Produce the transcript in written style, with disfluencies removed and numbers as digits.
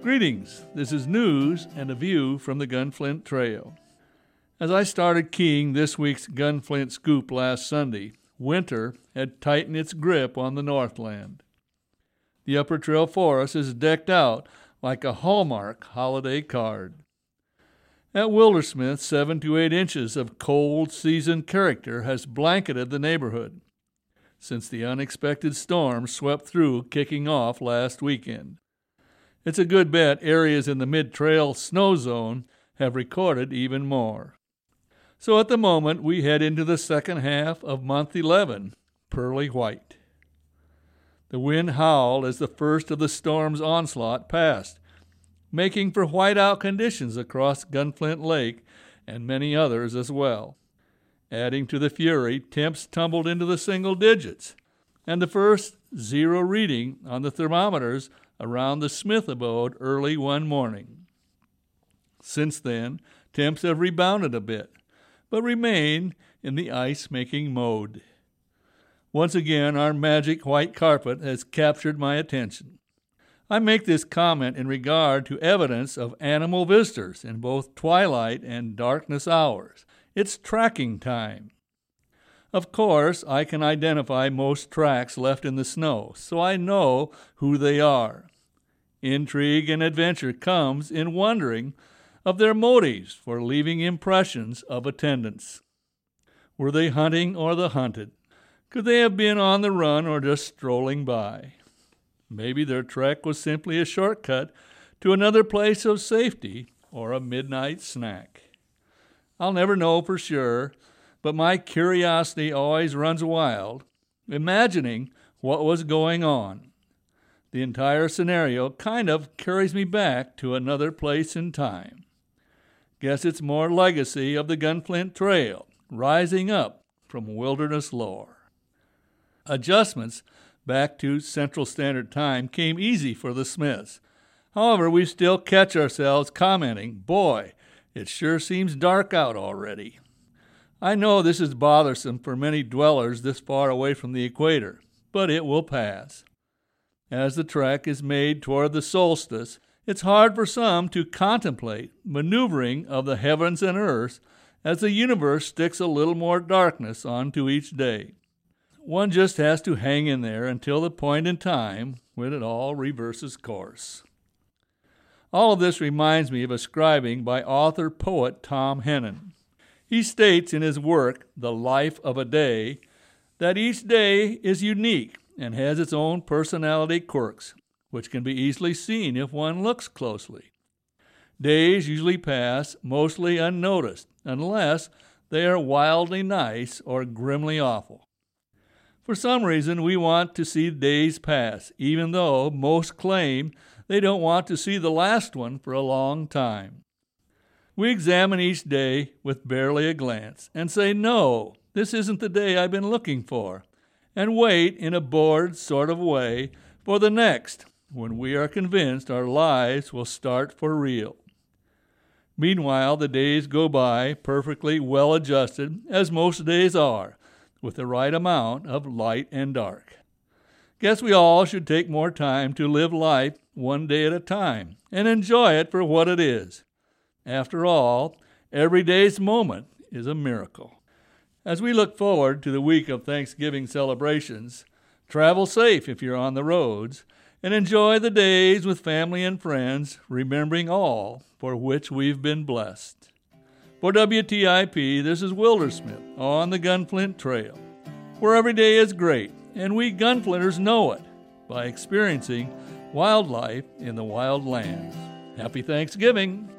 Greetings, this is news and a view from the Gunflint Trail. As I started keying this week's Gunflint Scoop last Sunday, winter had tightened its grip on the Northland. The Upper Trail Forest is decked out like a Hallmark holiday card. At Wildersmith, 7 to 8 inches of cold season character has blanketed the neighborhood since the unexpected storm swept through kicking off last weekend. It's a good bet areas in the mid-trail snow zone have recorded even more. So at the moment, we head into the second half of month 11, pearly white. The wind howled as the first of the storm's onslaught passed, making for whiteout conditions across Gunflint Lake and many others as well. Adding to the fury, temps tumbled into the single digits, and the first zero reading on the thermometers around the Smith abode early one morning. Since then, temps have rebounded a bit, but remain in the ice-making mode. Once again, our magic white carpet has captured my attention. I make this comment in regard to evidence of animal visitors in both twilight and darkness hours. It's tracking time. Of course, I can identify most tracks left in the snow, so I know who they are. Intrigue and adventure comes in wondering of their motives for leaving impressions of attendance. Were they hunting or the hunted? Could they have been on the run or just strolling by? Maybe their trek was simply a shortcut to another place of safety or a midnight snack. I'll never know for sure, but my curiosity always runs wild, imagining what was going on. The entire scenario kind of carries me back to another place in time. Guess it's more legacy of the Gunflint Trail, rising up from wilderness lore. Adjustments back to Central Standard Time came easy for the Smiths. However, we still catch ourselves commenting, "Boy, it sure seems dark out already." I know this is bothersome for many dwellers this far away from the equator, but it will pass. As the trek is made toward the solstice, it's hard for some to contemplate maneuvering of the heavens and earth as the universe sticks a little more darkness onto each day. One just has to hang in there until the point in time when it all reverses course. All of this reminds me of a scribing by author-poet Tom Hennon. He states in his work, The Life of a Day, that each day is unique and has its own personality quirks, which can be easily seen if one looks closely. Days usually pass mostly unnoticed, unless they are wildly nice or grimly awful. For some reason, we want to see days pass, even though most claim they don't want to see the last one for a long time. We examine each day with barely a glance and say, "No, this isn't the day I've been looking for," and wait in a bored sort of way for the next, when we are convinced our lives will start for real. Meanwhile, the days go by perfectly well adjusted, as most days are, with the right amount of light and dark. Guess we all should take more time to live life one day at a time and enjoy it for what it is. After all, every day's moment is a miracle. As we look forward to the week of Thanksgiving celebrations, travel safe if you're on the roads, and enjoy the days with family and friends, remembering all for which we've been blessed. For WTIP, this is Wildersmith on the Gunflint Trail, where every day is great, and we Gunflinters know it by experiencing wildlife in the wild lands. Happy Thanksgiving!